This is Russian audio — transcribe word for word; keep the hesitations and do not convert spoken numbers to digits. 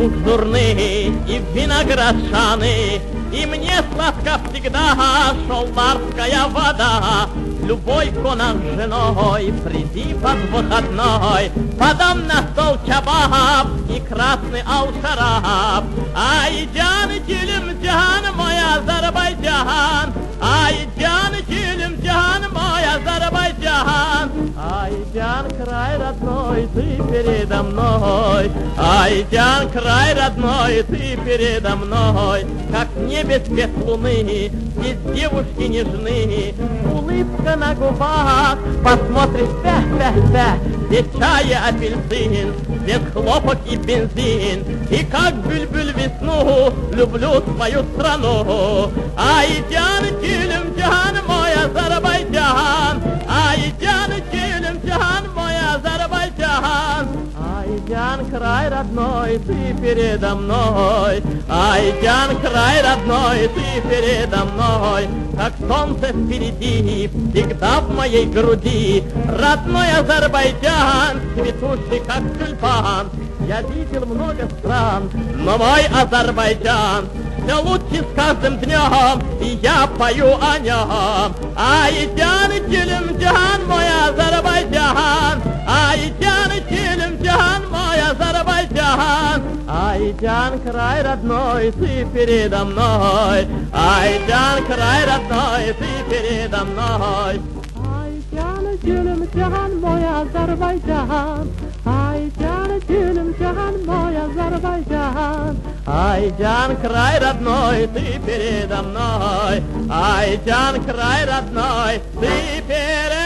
узорные и виноград шаны, и мне сладко всегда шолларская вода. Любой конан с женой, приди под выходной, подам на стол чабаб и красный ал-шараб. Ай, джан, дилим, джан, мой Азербайджан, ай, джан, дилим, джан, мой Азербайджан. Ай, джан, край родной, ты передо мной, ай, джан, край родной, ты передо мной. Как в небе свет луны, здесь девушки нежны, улыбка на губах, посмотришь, пя-пя-пя, здесь чай и апельсин, здесь хлопок и бензин, и как бюльбюль весну люблю свою страну. Ай, джан, дилим, джан, мой Азербайджан, ай, джан, дилим, джан, мой Азербайджан. Ай, джан, край родной, ты передо мной, ай, джан, край родной, ты передо мной. Как солнце впереди, всегда в моей груди, родной Азербайджан, цветущий как тюльпан. Я видел много стран, но мой Азербайджан все лучше с каждым днем, и я пою о нем. Ай, джан, дилим, джан, мой Азербайджан, ай, джан, дилим, джан, мой Азербайджан. Ай, джан, край родной, ты передо мной, ай, джан, край родной, ты передо мной. Ай, джан, дилим, джан, мой Азербайджан, ай, джан, дилим, джан, мой Азербайджан. Ай, джан, край родной, ты передо мной, ай, джан, край родной, ты передо мной.